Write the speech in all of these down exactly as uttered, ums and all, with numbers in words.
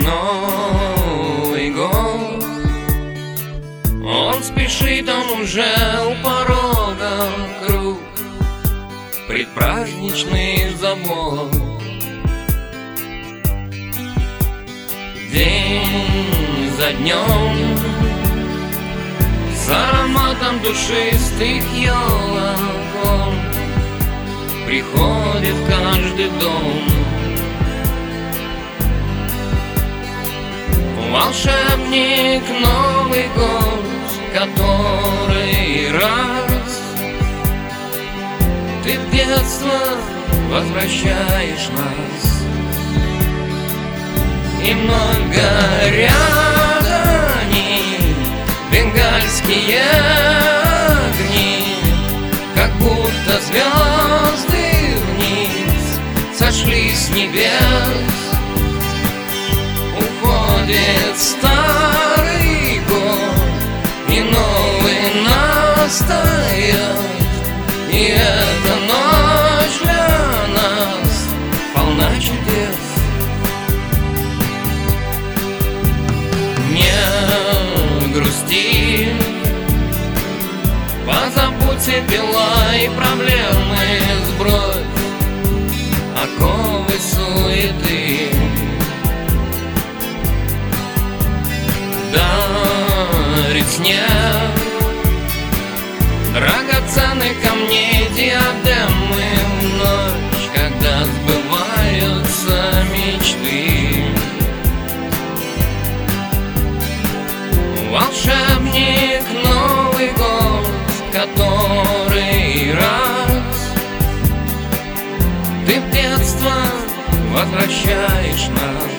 Новый год, он спешит, он уже у порога, круг предпраздничный забот. День за днем, с ароматом душистых елок он приходит в каждый дом. Волшебник, Новый год, который раз ты в детство возвращаешь нас. И много горят они, бенгальские огни, как будто звезды вниз сошли с небес. Уходит старый год, и новый настает, и эта ночь для нас полна чудес. Не грусти, позабудь все дела и проблемы, сбрось оковы суеты. Дарит снег драгоценных камней диадемы в ночь, когда сбываются мечты. Волшебник, Новый год, который раз ты в детство возвращаешь нас.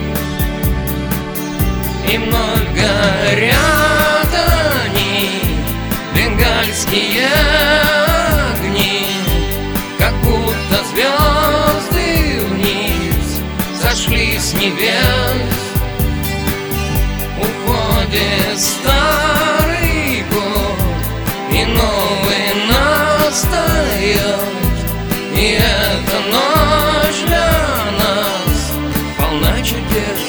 И много горят они, бенгальские огни, как будто звезды вниз сошли с небес. Уходит старый год, и новый настает, и эта ночь для нас полна чудес.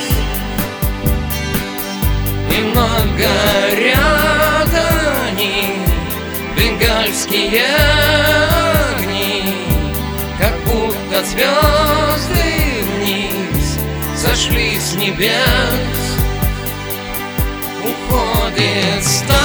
И много горят они, бенгальские огни, как будто звезды вниз сошли с небес. Уходит старый